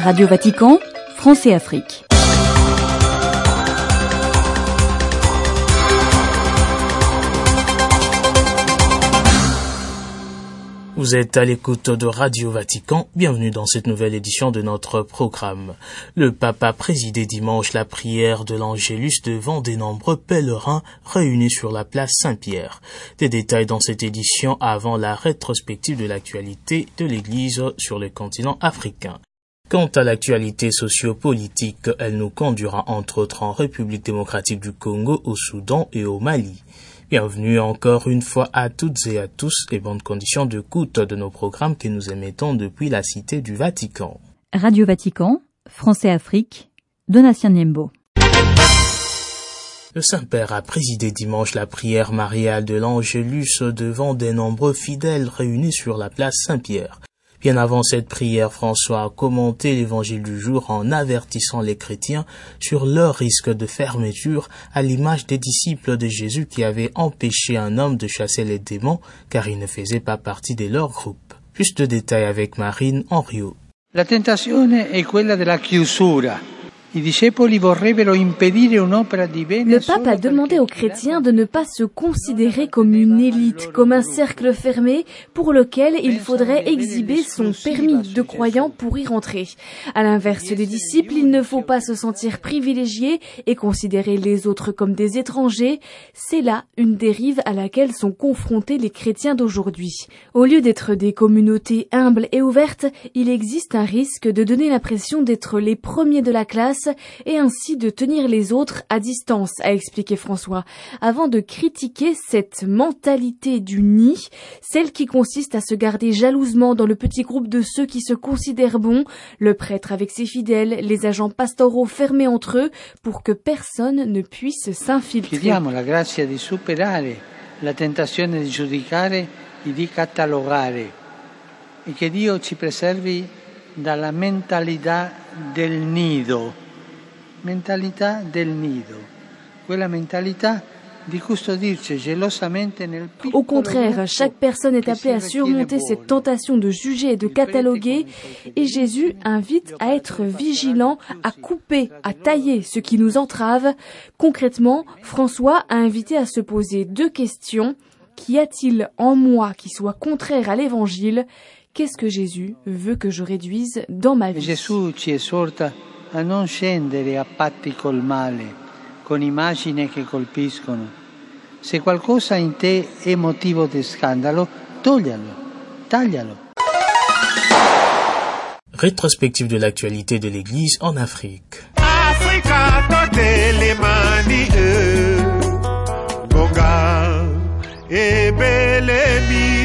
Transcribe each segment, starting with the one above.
Radio Vatican, France et Afrique. Vous êtes à l'écoute de Radio Vatican, bienvenue dans cette nouvelle édition de notre programme. Le pape a présidé dimanche la prière de l'Angélus devant des nombreux pèlerins réunis sur la place Saint-Pierre. Des détails dans cette édition avant la rétrospective de l'actualité de l'Église sur le continent africain. Quant à l'actualité sociopolitique, elle nous conduira entre autres en République démocratique du Congo, au Soudan et au Mali. Bienvenue encore une fois à toutes et à tous et bonnes conditions d'écoute de nos programmes que nous émettons depuis la Cité du Vatican. Radio Vatican, France et Afrique, Donatien Niembo. Le Saint-Père a présidé dimanche la prière mariale de l'Angélus devant des nombreux fidèles réunis sur la place Saint-Pierre. Bien avant cette prière, François a commenté l'évangile du jour en avertissant les chrétiens sur leur risque de fermeture à l'image des disciples de Jésus qui avaient empêché un homme de chasser les démons car il ne faisait pas partie de leur groupe. Plus de détails avec Marine Henriot. La tentazione è quella della chiusura. Le pape a demandé aux chrétiens de ne pas se considérer comme une élite, comme un cercle fermé pour lequel il faudrait exhiber son permis de croyant pour y rentrer. À l'inverse des disciples, il ne faut pas se sentir privilégié et considérer les autres comme des étrangers. C'est là une dérive à laquelle sont confrontés les chrétiens d'aujourd'hui. Au lieu d'être des communautés humbles et ouvertes, il existe un risque de donner l'impression d'être les premiers de la classe et ainsi de tenir les autres à distance, a expliqué François, avant de critiquer cette mentalité du nid, celle qui consiste à se garder jalousement dans le petit groupe de ceux qui se considèrent bons, le prêtre avec ses fidèles, les agents pastoraux fermés entre eux pour que personne ne puisse s'infiltrer. Chiediamo la grazia di superare la tentazione di giudicare e di catalogare e che Dio ci preservi dalla mentalità del nido. Mentalità del nido, quella mentalità di custodirci gelosamente nel piccolo. Au contraire, chaque personne est appelée à surmonter cette tentation de juger et de cataloguer, et Jésus invite à être vigilant, à couper, à tailler ce qui nous entrave. Concrètement, François a invité à se poser 2 questions. Qu'y a-t-il en moi qui soit contraire à l'Évangile ? Qu'est-ce que Jésus veut que je réduise dans ma vie ? Gesù ci esorta a non scendere a patti col male, con immagini che colpiscono. Se qualcosa in te è motivo di scandalo, taglialo. Rétrospective de l'actualité de l'Église en Afrique. Africa, toate le mani, Boga, e Belemi.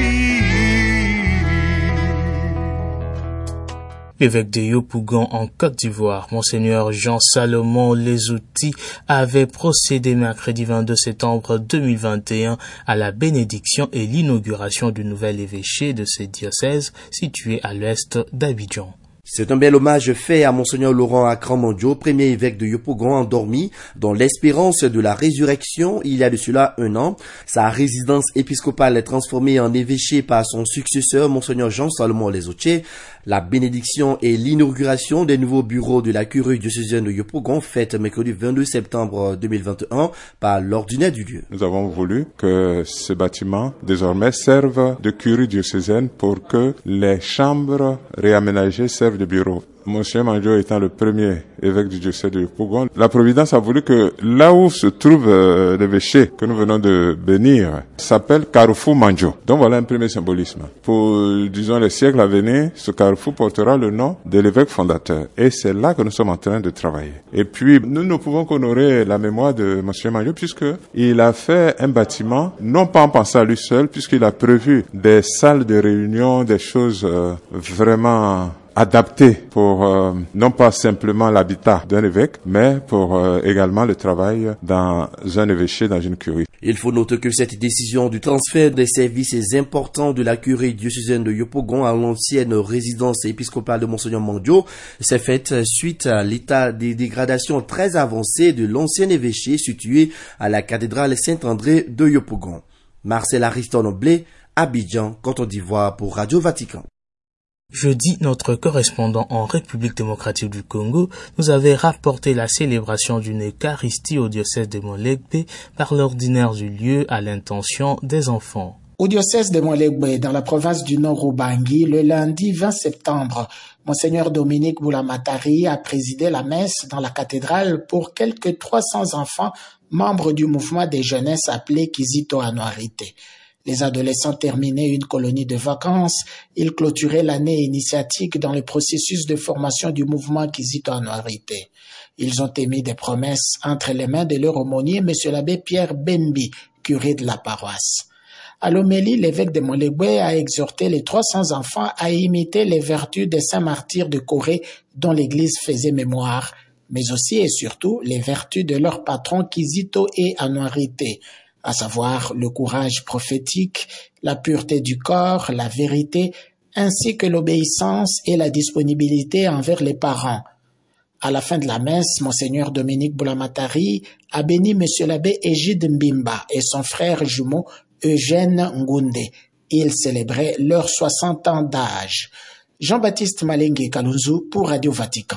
L'évêque de Yopougon en Côte d'Ivoire, Monseigneur Jean-Salomon Lesouti, avait procédé mercredi 22 septembre 2021 à la bénédiction et l'inauguration du nouvel évêché de ce diocèse situé à l'ouest d'Abidjan. C'est un bel hommage fait à Monseigneur Laurent Akran-Mondjo, premier évêque de Yopougon endormi dans l'espérance de la résurrection il y a de cela 1 an. Sa résidence épiscopale est transformée en évêché par son successeur, Monseigneur Jean-Salomon Lesouti. La bénédiction et l'inauguration des nouveaux bureaux de la curie diocésaine de Yopougon faite mercredi 22 septembre 2021 par l'ordinaire du lieu. Nous avons voulu que ce bâtiment désormais serve de curie diocésaine pour que les chambres réaménagées servent de bureaux. Monsieur Mandjo étant le premier évêque du diocèse de Yopougon, la Providence a voulu que là où se trouve l'évêché que nous venons de bénir s'appelle Carrefour Mandjo. Donc voilà un premier symbolisme. Pour, disons, les siècles à venir, ce carrefour portera le nom de l'évêque fondateur. Et c'est là que nous sommes en train de travailler. Et puis, nous ne pouvons qu'honorer la mémoire de Monsieur Mandjo puisque il a fait un bâtiment, non pas en pensant à lui seul, puisqu'il a prévu des salles de réunion, des choses vraiment adapté pour non pas simplement l'habitat d'un évêque, mais pour également le travail dans un évêché, dans une curie. Il faut noter que cette décision du transfert des services importants de la curie diocésaine de Yopougon à l'ancienne résidence épiscopale de Monseigneur Mondjo s'est faite suite à l'état de dégradation très avancé de l'ancien évêché situé à la cathédrale Saint-André de Yopougon. Marcel Ariston Blé, Abidjan, Côte d'Ivoire pour Radio Vatican. Jeudi, notre correspondant en République démocratique du Congo nous avait rapporté la célébration d'une Eucharistie au diocèse de Molegbe par l'ordinaire du lieu à l'intention des enfants. Au diocèse de Molegbe, dans la province du Nord-Ubangi, le lundi 20 septembre, Monseigneur Dominique Boulamatari a présidé la messe dans la cathédrale pour quelques 300 enfants membres du mouvement des jeunesses appelé Kizito Anuarite. Les adolescents terminaient une colonie de vacances. Ils clôturaient l'année initiatique dans le processus de formation du mouvement Kizito Anuarite. Ils ont émis des promesses entre les mains de leur aumônier, M. l'abbé Pierre Bembi, curé de la paroisse. À l'homélie, l'évêque de Molegbe a exhorté les 300 enfants à imiter les vertus des saints martyrs de Corée dont l'Église faisait mémoire, mais aussi et surtout les vertus de leur patron Kizito et Anuarite, à savoir le courage prophétique, la pureté du corps, la vérité, ainsi que l'obéissance et la disponibilité envers les parents. À la fin de la messe, Monseigneur Dominique Boulamatari a béni M. l'abbé Égide Mbimba et son frère jumeau Eugène Ngunde. Ils célébraient leurs 60 ans d'âge. Jean-Baptiste Malengue Kalunzu pour Radio Vatican.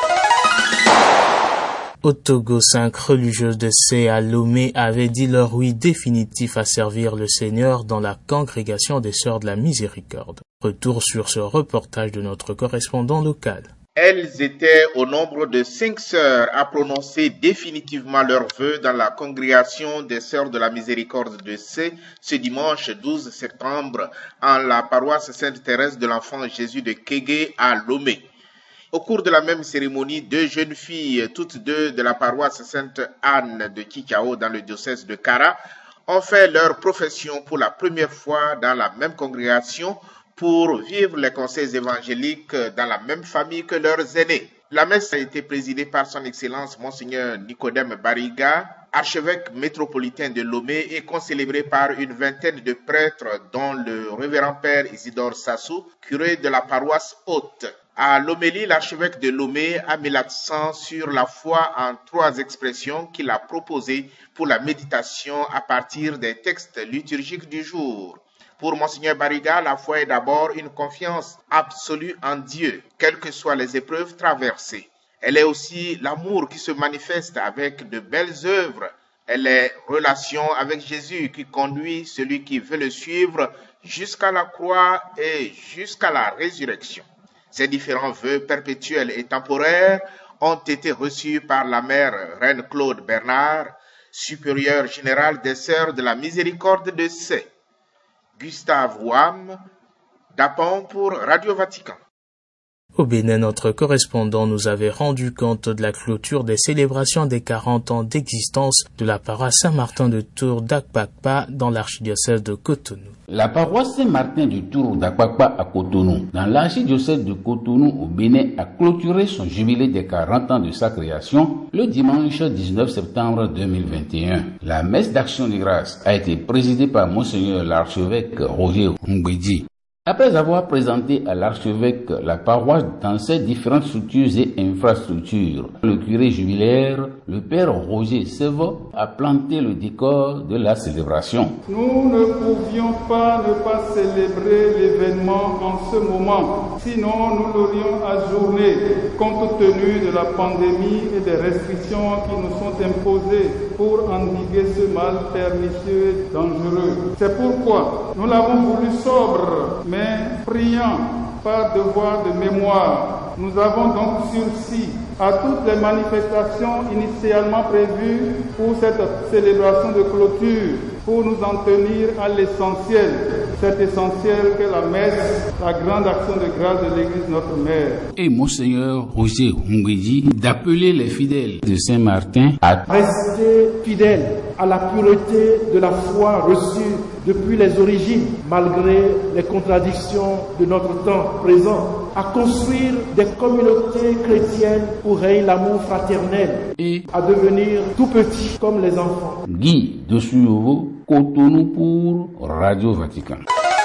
Au Togo, 5 religieuses de C à Lomé avaient dit leur oui définitif à servir le Seigneur dans la congrégation des Sœurs de la Miséricorde. Retour sur ce reportage de notre correspondant local. Elles étaient au nombre de 5 sœurs à prononcer définitivement leurs vœux dans la congrégation des Sœurs de la Miséricorde de C ce dimanche 12 septembre en la paroisse Sainte-Thérèse de l'Enfant Jésus de Kégué à Lomé. Au cours de la même cérémonie, 2 jeunes filles, toutes deux de la paroisse Sainte-Anne de Kikao dans le diocèse de Kara, ont fait leur profession pour la première fois dans la même congrégation pour vivre les conseils évangéliques dans la même famille que leurs aînés. La messe a été présidée par son Excellence Monseigneur Nicodème Bariga, archevêque métropolitain de Lomé, et concélébrée par une vingtaine de prêtres, dont le révérend père Isidore Sassou, curé de la paroisse haute. À l'homélie, l'archevêque de Lomé a mis l'accent sur la foi en 3 expressions qu'il a proposées pour la méditation à partir des textes liturgiques du jour. Pour Monseigneur Bariga, la foi est d'abord une confiance absolue en Dieu, quelles que soient les épreuves traversées. Elle est aussi l'amour qui se manifeste avec de belles œuvres. Elle est relation avec Jésus qui conduit celui qui veut le suivre jusqu'à la croix et jusqu'à la résurrection. Ces différents vœux perpétuels et temporaires ont été reçus par la mère Reine Claude Bernard, supérieure générale des Sœurs de la Miséricorde de C. Gustave Ouam, Dapon pour Radio Vatican. Au Bénin, notre correspondant nous avait rendu compte de la clôture des célébrations des 40 ans d'existence de la paroisse Saint-Martin de Tours d'Akpakpa dans l'archidiocèse de Cotonou. La paroisse Saint-Martin de Tours d'Akpakpa à Cotonou, dans l'archidiocèse de Cotonou au Bénin, a clôturé son jubilé des 40 ans de sa création le dimanche 19 septembre 2021. La messe d'action de grâce a été présidée par Monseigneur l'archevêque Roger Mbedi. Après avoir présenté à l'archevêque la paroisse dans ses différentes structures et infrastructures, le curé jubilaire, le père Roger Sevo, a planté le décor de la célébration. Nous ne pouvions pas ne pas célébrer l'événement en ce moment, sinon nous l'aurions ajourné compte tenu de la pandémie et des restrictions qui nous sont imposées pour endiguer ce mal pernicieux et dangereux. C'est pourquoi nous l'avons voulu sobre, mais priant par devoir de mémoire. Nous avons donc sursis à toutes les manifestations initialement prévues pour cette célébration de clôture, pour nous en tenir à l'essentiel, cet essentiel qu'est la messe, la grande action de grâce de l'Église notre Mère. Et Monseigneur Roger Hungwedi d'appeler les fidèles de Saint-Martin à rester fidèles à la pureté de la foi reçue depuis les origines, malgré les contradictions de notre temps présent, à construire des communautés chrétiennes où règne l'amour fraternel et à devenir tout petits comme les enfants. Guy de Suyovo, Cotonou pour Radio Vatican.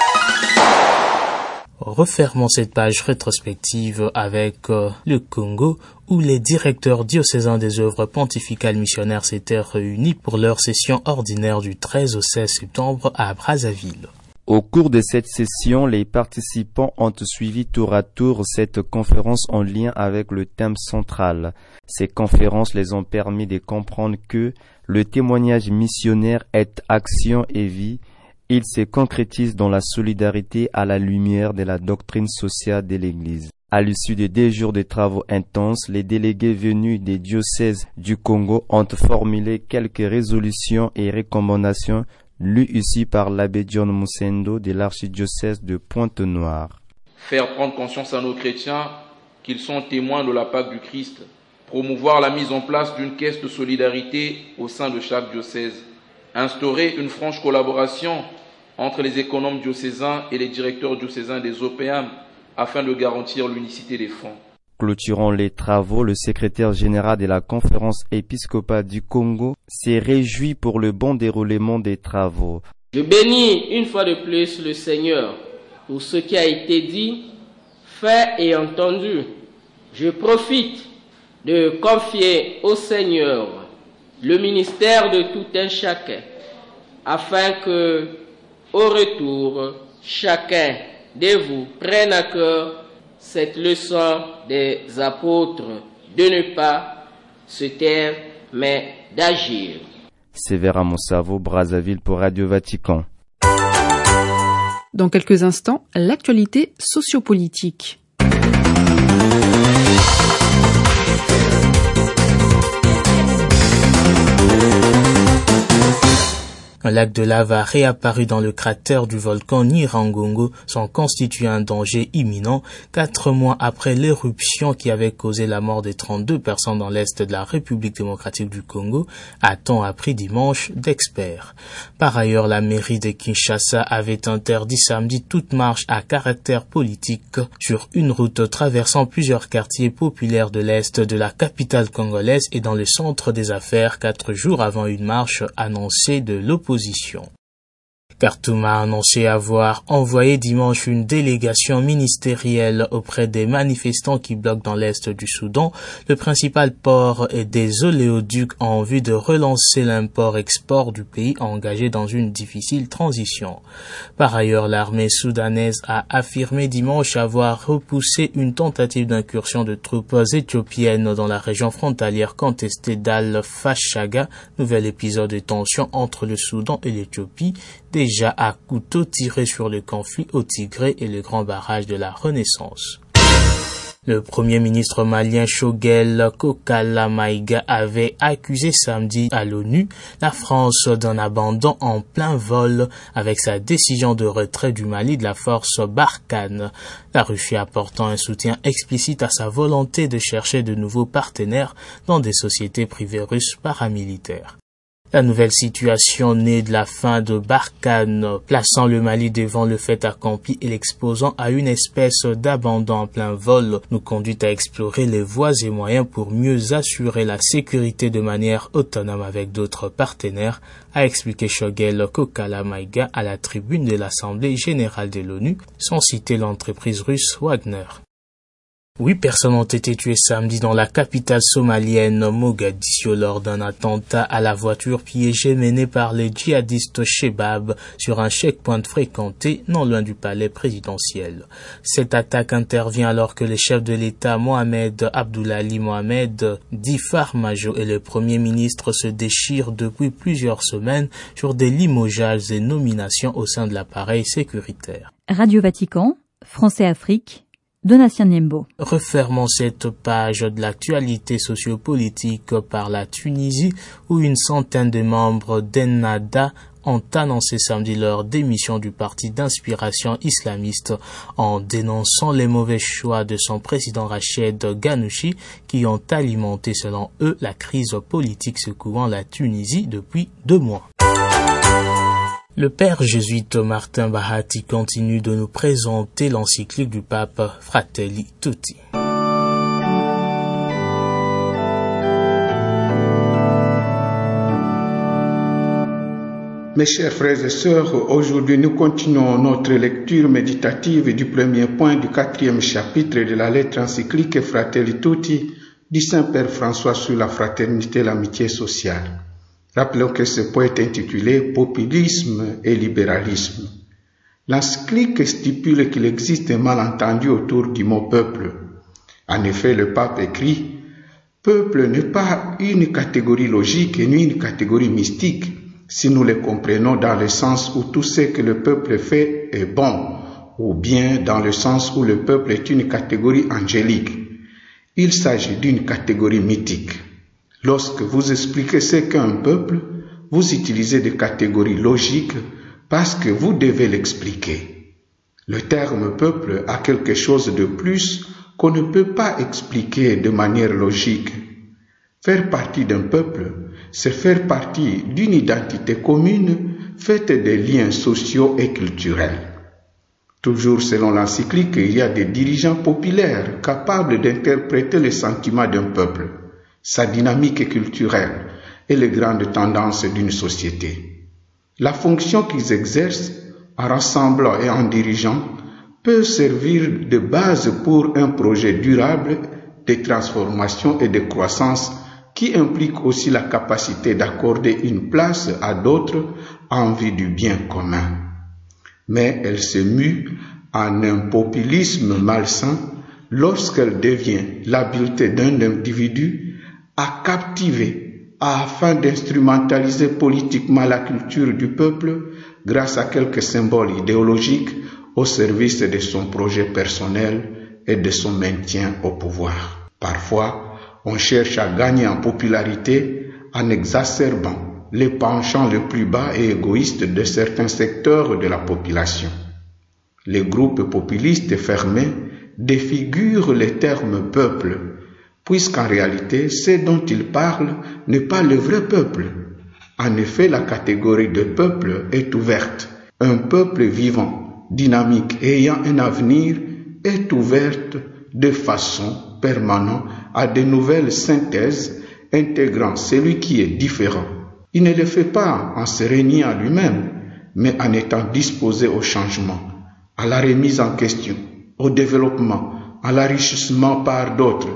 Refermons cette page rétrospective avec le Congo, où les directeurs diocésains des œuvres pontificales missionnaires s'étaient réunis pour leur session ordinaire du 13 au 16 septembre à Brazzaville. Au cours de cette session, les participants ont suivi tour à tour cette conférence en lien avec le thème central. Ces conférences les ont permis de comprendre que le témoignage missionnaire est action et vie. Il se concrétise dans la solidarité à la lumière de la doctrine sociale de l'Église. À l'issue de 2 jours de travaux intenses, les délégués venus des diocèses du Congo ont formulé quelques résolutions et recommandations lues ici par l'abbé John Musendo de l'archidiocèse de Pointe-Noire. Faire prendre conscience à nos chrétiens qu'ils sont témoins de la Pâque du Christ. Promouvoir la mise en place d'une caisse de solidarité au sein de chaque diocèse. Instaurer une franche collaboration entre les économes diocésains et les directeurs diocésains des OPM afin de garantir l'unicité des fonds. Clôturant les travaux, le secrétaire général de la Conférence épiscopale du Congo s'est réjoui pour le bon déroulement des travaux. Je bénis une fois de plus le Seigneur pour ce qui a été dit, fait et entendu. Je profite de confier au Seigneur le ministère de tout un chacun, afin que, au retour, chacun de vous prenne à cœur cette leçon des apôtres de ne pas se taire, mais d'agir. Sévérin Moussavo, Brazzaville pour Radio Vatican. Dans quelques instants, l'actualité sociopolitique. Un lac de lave a réapparu dans le cratère du volcan Nyiragongo sans constituer un danger imminent 4 mois après l'éruption qui avait causé la mort de 32 personnes dans l'est de la République démocratique du Congo, a-t-on appris dimanche d'experts. Par ailleurs, la mairie de Kinshasa avait interdit samedi toute marche à caractère politique sur une route traversant plusieurs quartiers populaires de l'est de la capitale congolaise et dans le centre des affaires 4 jours avant une marche annoncée de l'opposition. Khartoum a annoncé avoir envoyé dimanche une délégation ministérielle auprès des manifestants qui bloquent dans l'est du Soudan le principal port des oléoducs en vue de relancer l'import-export du pays engagé dans une difficile transition. Par ailleurs, l'armée soudanaise a affirmé dimanche avoir repoussé une tentative d'incursion de troupes éthiopiennes dans la région frontalière contestée d'Al-Fashaga, nouvel épisode de tension entre le Soudan et l'Éthiopie, déjà à couteau tiré sur le conflit au Tigré et le grand barrage de la Renaissance. Le premier ministre malien Choguel Kokala Maïga avait accusé samedi à l'ONU la France d'un abandon en plein vol avec sa décision de retrait du Mali de la force Barkhane, la Russie apportant un soutien explicite à sa volonté de chercher de nouveaux partenaires dans des sociétés privées russes paramilitaires. La nouvelle situation née de la fin de Barkhane, plaçant le Mali devant le fait accompli et l'exposant à une espèce d'abandon en plein vol, nous conduit à explorer les voies et moyens pour mieux assurer la sécurité de manière autonome avec d'autres partenaires, a expliqué Choguel Kokala Maïga à la tribune de l'Assemblée générale de l'ONU, sans citer l'entreprise russe Wagner. 8 personnes ont été tuées samedi dans la capitale somalienne Mogadiscio lors d'un attentat à la voiture piégée mené par les djihadistes Shebab sur un checkpoint fréquenté non loin du palais présidentiel. Cette attaque intervient alors que le chef de l'État Mohamed Abdullahi Mohamed, dit Farmajo, et le Premier ministre se déchirent depuis plusieurs semaines sur des limogeages et nominations au sein de l'appareil sécuritaire. Radio Vatican, Français Afrique, Donatien Niembo. Refermons cette page de l'actualité sociopolitique par la Tunisie où une centaine de membres d'Ennahda ont annoncé samedi leur démission du parti d'inspiration islamiste en dénonçant les mauvais choix de son président Rached Ghannouchi qui ont alimenté selon eux la crise politique secouant la Tunisie depuis 2 mois. Le père jésuite Martin Bahati continue de nous présenter l'encyclique du pape Fratelli Tutti. Mes chers frères et sœurs, aujourd'hui nous continuons notre lecture méditative du premier point du 4e chapitre de la lettre encyclique Fratelli Tutti du Saint-Père François sur la fraternité et l'amitié sociale. Rappelons que ce point est intitulé « Populisme et libéralisme ». L'encyclique stipule qu'il existe un malentendu autour du mot peuple. En effet, le pape écrit « Peuple n'est pas une catégorie logique ni une catégorie mystique si nous le comprenons dans le sens où tout ce que le peuple fait est bon, ou bien dans le sens où le peuple est une catégorie angélique. Il s'agit d'une catégorie mythique. Lorsque vous expliquez ce qu'est un peuple, vous utilisez des catégories logiques parce que vous devez l'expliquer. Le terme peuple a quelque chose de plus qu'on ne peut pas expliquer de manière logique. Faire partie d'un peuple, c'est faire partie d'une identité commune faite de liens sociaux et culturels. Toujours selon l'encyclique, il y a des dirigeants populaires capables d'interpréter les sentiments d'un peuple, sa dynamique culturelle et les grandes tendances d'une société. La fonction qu'ils exercent en rassemblant et en dirigeant peut servir de base pour un projet durable de transformation et de croissance qui implique aussi la capacité d'accorder une place à d'autres en vue du bien commun. Mais elle se mue en un populisme malsain lorsqu'elle devient l'habileté d'un individu à captiver afin d'instrumentaliser politiquement la culture du peuple grâce à quelques symboles idéologiques au service de son projet personnel et de son maintien au pouvoir. Parfois, on cherche à gagner en popularité en exacerbant les penchants les plus bas et égoïstes de certains secteurs de la population. Les groupes populistes fermés défigurent les termes peuple, puisqu'en réalité, ce dont ils parlent n'est pas le vrai peuple. En effet, la catégorie de peuple est ouverte. Un peuple vivant, dynamique et ayant un avenir est ouverte de façon permanente à de nouvelles synthèses intégrant celui qui est différent. Il ne le fait pas en se régnant à lui-même, mais en étant disposé au changement, à la remise en question, au développement, à l'enrichissement par d'autres.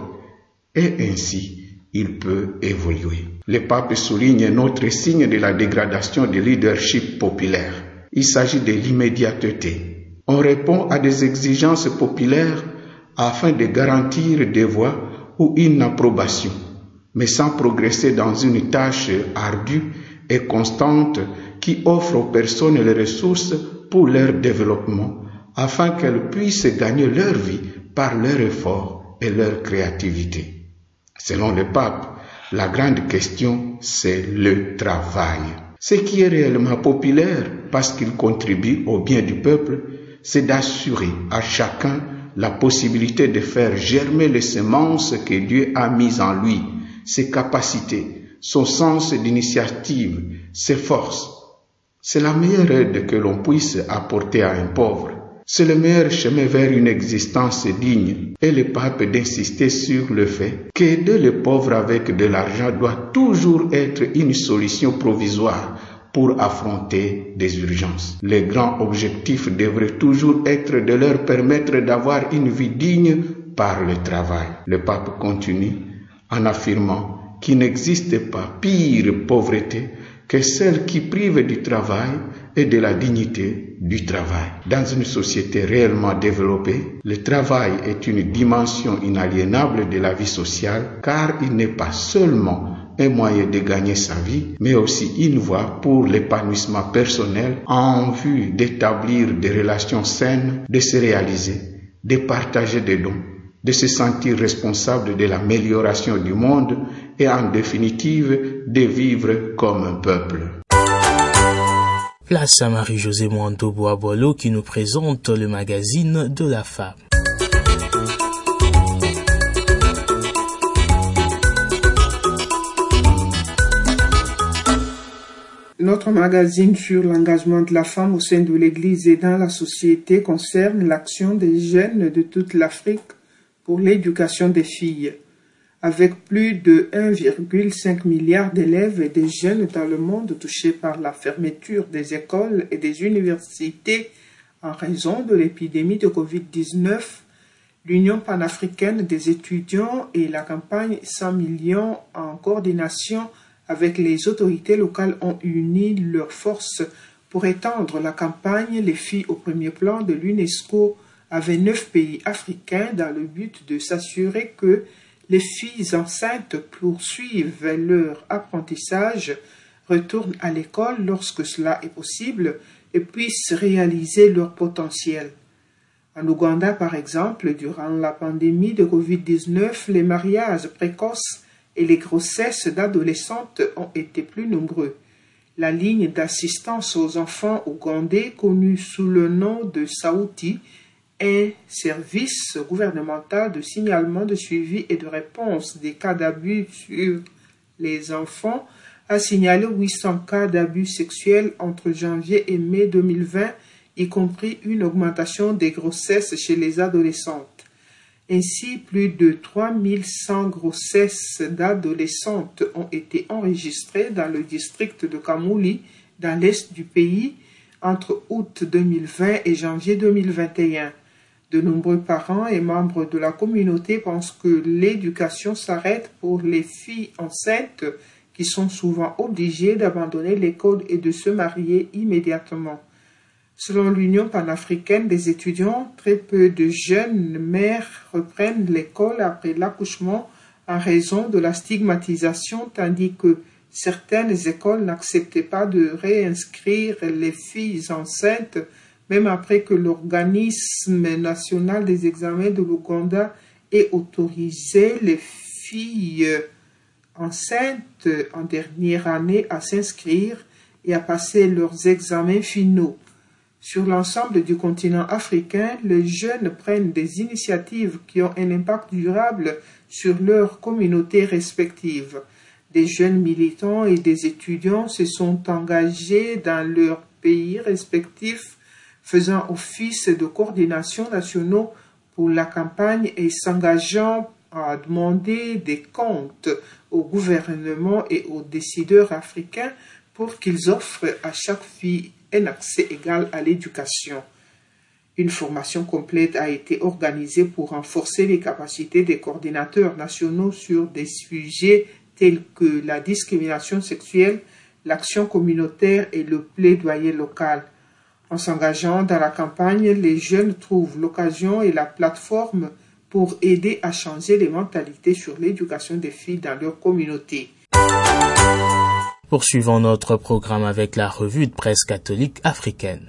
Et ainsi, il peut évoluer. Le pape souligne un autre signe de la dégradation du leadership populaire. Il s'agit de l'immédiateté. On répond à des exigences populaires afin de garantir des voix ou une approbation, mais sans progresser dans une tâche ardue et constante qui offre aux personnes les ressources pour leur développement, afin qu'elles puissent gagner leur vie par leur effort et leur créativité. Selon le pape, la grande question, c'est le travail. Ce qui est réellement populaire, parce qu'il contribue au bien du peuple, c'est d'assurer à chacun la possibilité de faire germer les semences que Dieu a mises en lui, ses capacités, son sens d'initiative, ses forces. C'est la meilleure aide que l'on puisse apporter à un pauvre. C'est le meilleur chemin vers une existence digne. Et le pape d'insister sur le fait qu'aider les pauvres avec de l'argent doit toujours être une solution provisoire pour affronter des urgences. Le grand objectif devrait toujours être de leur permettre d'avoir une vie digne par le travail. Le pape continue en affirmant qu'il n'existe pas pire pauvreté que celle qui prive du travail et de la dignité du travail. Dans une société réellement développée, le travail est une dimension inaliénable de la vie sociale car il n'est pas seulement un moyen de gagner sa vie, mais aussi une voie pour l'épanouissement personnel en vue d'établir des relations saines, de se réaliser, de partager des dons, de se sentir responsable de l'amélioration du monde et en définitive de vivre comme un peuple. Place à Marie-Josée Mwando-Boabolo qui nous présente le magazine de la femme. Notre magazine sur l'engagement de la femme au sein de l'Église et dans la société concerne l'action des jeunes de toute l'Afrique pour l'éducation des filles. Avec plus de 1,5 milliard d'élèves et de jeunes dans le monde touchés par la fermeture des écoles et des universités en raison de l'épidémie de Covid-19, l'Union panafricaine des étudiants et la campagne 100 millions en coordination avec les autorités locales ont uni leurs forces pour étendre la campagne Les filles au premier plan de l'UNESCO à 29 pays africains dans le but de s'assurer que les filles enceintes poursuivent leur apprentissage, retournent à l'école lorsque cela est possible et puissent réaliser leur potentiel. En Ouganda, par exemple, durant la pandémie de Covid-19, les mariages précoces et les grossesses d'adolescentes ont été plus nombreux. La ligne d'assistance aux enfants ougandais, connue sous le nom de Sauti, un service gouvernemental de signalement, de suivi et de réponse des cas d'abus sur les enfants, a signalé 800 cas d'abus sexuels entre janvier et mai 2020, y compris une augmentation des grossesses chez les adolescentes. Ainsi, plus de 3100 grossesses d'adolescentes ont été enregistrées dans le district de Kamuli, dans l'est du pays, entre août 2020 et janvier 2021. De nombreux parents et membres de la communauté pensent que l'éducation s'arrête pour les filles enceintes qui sont souvent obligées d'abandonner l'école et de se marier immédiatement. Selon l'Union panafricaine des étudiants, très peu de jeunes mères reprennent l'école après l'accouchement en raison de la stigmatisation, tandis que certaines écoles n'acceptaient pas de réinscrire les filles enceintes, même après que l'organisme national des examens de l'Ouganda ait autorisé les filles enceintes en dernière année à s'inscrire et à passer leurs examens finaux. Sur l'ensemble du continent africain, les jeunes prennent des initiatives qui ont un impact durable sur leurs communautés respectives. Des jeunes militants et des étudiants se sont engagés dans leurs pays respectifs, faisant office de coordination nationaux pour la campagne et s'engageant à demander des comptes au gouvernement et aux décideurs africains pour qu'ils offrent à chaque fille un accès égal à l'éducation. Une formation complète a été organisée pour renforcer les capacités des coordinateurs nationaux sur des sujets tels que la discrimination sexuelle, l'action communautaire et le plaidoyer local. En s'engageant dans la campagne, les jeunes trouvent l'occasion et la plateforme pour aider à changer les mentalités sur l'éducation des filles dans leur communauté. Poursuivons notre programme avec la revue de presse catholique africaine.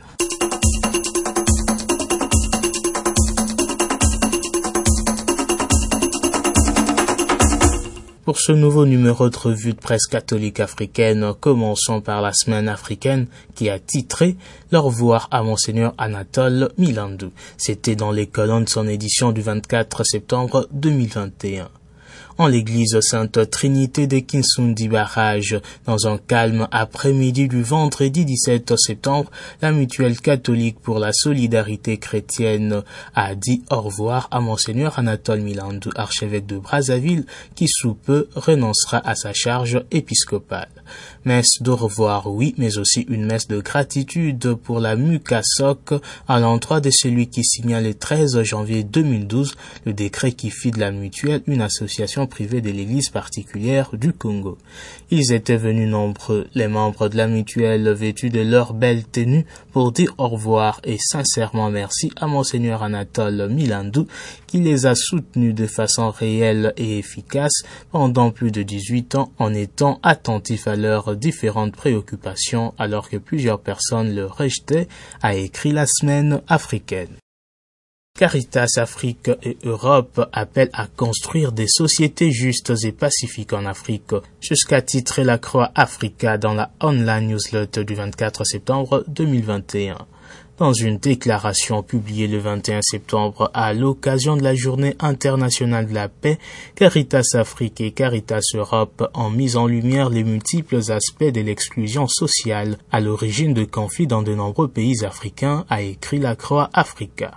Pour ce nouveau numéro de revue de presse catholique africaine, commençons par la semaine africaine qui a titré « Leur voir à Monseigneur Anatole Milandou ». C'était dans les colonnes de son édition du 24 septembre 2021. En l'église Sainte Trinité de Kinsundi Barrage, dans un calme après-midi du vendredi 17 septembre, la Mutuelle catholique pour la solidarité chrétienne a dit au revoir à Monseigneur Anatole Milandou, archevêque de Brazzaville, qui sous peu renoncera à sa charge épiscopale. Messe d'au revoir, oui, mais aussi une messe de gratitude pour la MUCASOC à l'endroit de celui qui signa le 13 janvier 2012 le décret qui fit de la Mutuelle une association privée de l'Église particulière du Congo. Ils étaient venus nombreux, les membres de la Mutuelle vêtus de leur belle tenue, pour dire au revoir et sincèrement merci à Monseigneur Anatole Milandou qui les a soutenus de façon réelle et efficace pendant plus de 18 ans en étant attentifs à leurs différentes préoccupations alors que plusieurs personnes le rejetaient, a écrit la semaine africaine. Caritas Afrique et Europe appellent à construire des sociétés justes et pacifiques en Afrique, jusqu'à titrer la Croix Africa dans la online newsletter du 24 septembre 2021. Dans une déclaration publiée le 21 septembre à l'occasion de la Journée internationale de la paix, Caritas Afrique et Caritas Europe ont mis en lumière les multiples aspects de l'exclusion sociale à l'origine de conflits dans de nombreux pays africains, a écrit la Croix Africa.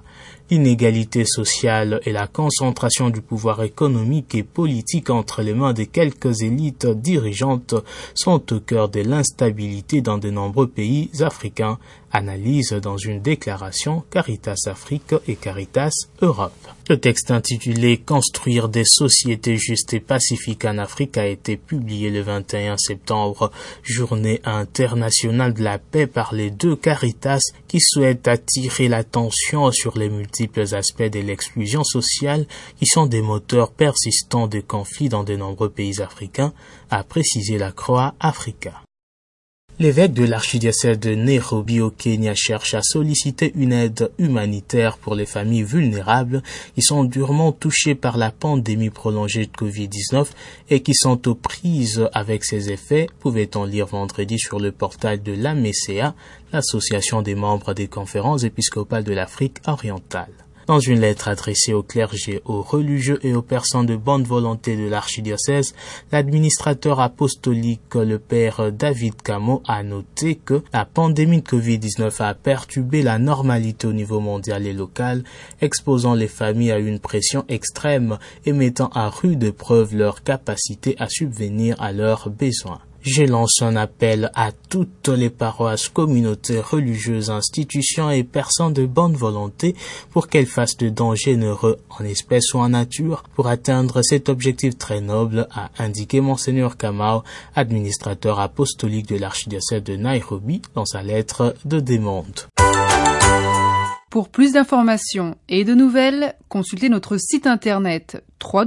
L'inégalité sociale et la concentration du pouvoir économique et politique entre les mains de quelques élites dirigeantes sont au cœur de l'instabilité dans de nombreux pays africains, analyse dans une déclaration Caritas Afrique et Caritas Europe. Le texte intitulé « Construire des sociétés justes et pacifiques en Afrique » a été publié le 21 septembre, journée internationale de la paix par les deux Caritas qui souhaitent attirer l'attention sur les multiples aspects de l'exclusion sociale qui sont des moteurs persistants de conflits dans de nombreux pays africains, a précisé la Croix Africa. L'évêque de l'archidiocèse de Nairobi au Kenya cherche à solliciter une aide humanitaire pour les familles vulnérables qui sont durement touchées par la pandémie prolongée de Covid-19 et qui sont aux prises avec ses effets, pouvait-on lire vendredi sur le portail de l'AMECA, l'association des membres des conférences épiscopales de l'Afrique orientale. Dans une lettre adressée au clergé, aux religieux et aux personnes de bonne volonté de l'archidiocèse, l'administrateur apostolique, le père David Camo, a noté que la pandémie de Covid-19 a perturbé la normalité au niveau mondial et local, exposant les familles à une pression extrême et mettant à rude épreuve leur capacité à subvenir à leurs besoins. Je lance un appel à toutes les paroisses, communautés religieuses, institutions et personnes de bonne volonté pour qu'elles fassent de dons généreux en espèces ou en nature pour atteindre cet objectif très noble, a indiqué Monseigneur Kamau, administrateur apostolique de l'archidiocèse de Nairobi, dans sa lettre de démonte. Pour plus d'informations et de nouvelles, consultez notre site internet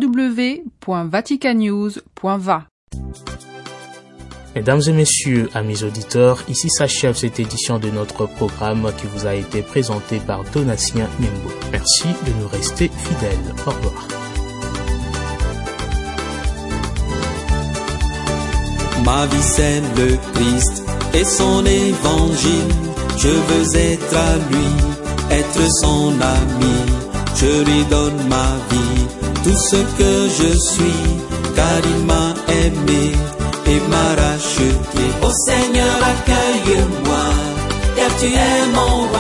www.vaticanews.va. Mesdames et messieurs, amis auditeurs, ici s'achève cette édition de notre programme qui vous a été présenté par Donatien Nimbo. Merci de nous rester fidèles. Au revoir. Ma vie c'est le Christ et son évangile. Je veux être à lui, être son ami. Je lui donne ma vie, tout ce que je suis, car il m'a aimé et m'a racheté. Ô Seigneur, accueille-moi, car tu es mon roi.